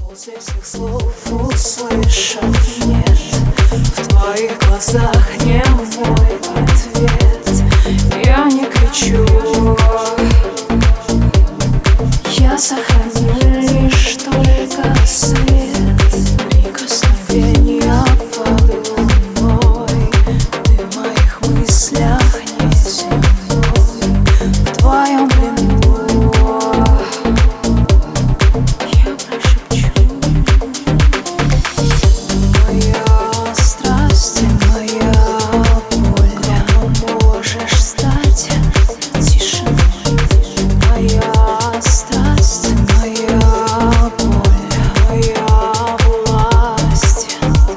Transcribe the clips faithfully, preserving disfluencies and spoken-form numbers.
После всех слов услышав нет, в твоих глазах не мой ответ. Я не кричу, я сохраню лишь только свет. Прикосновения под луной, ты в моих мыслях не земной. В твоем плену я прошепчу. Моя страсть, моя боль, можешь стать тишиной. Моя страсть, моя боль, моя власть.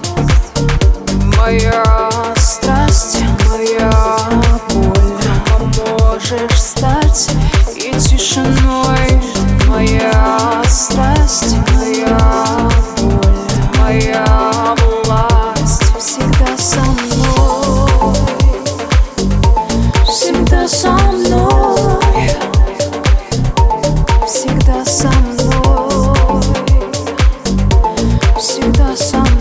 Моя страсть, моя боль, можешь стать и тишиной. Моя страсть, моя боль, моя власть. Всегда со мной, всегда со мной, всегда со мной, всегда со мной.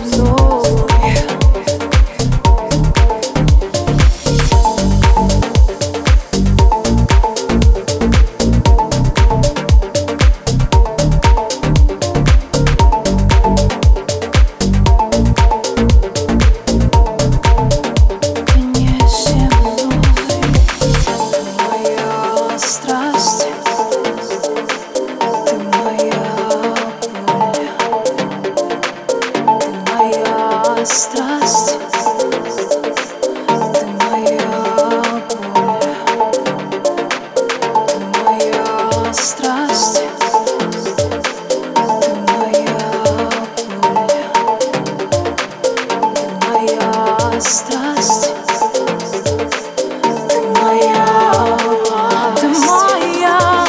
Страсть, ты моя боль, ты моя страсть, ты моя боль, ты моя страсть, ты моя, ты моя,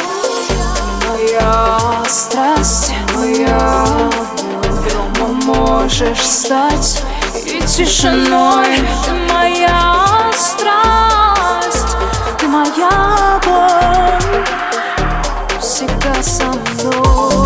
моя страсть, моя боль, можешь стать и тишиной. Ты моя страсть, ты моя боль, всегда со мной.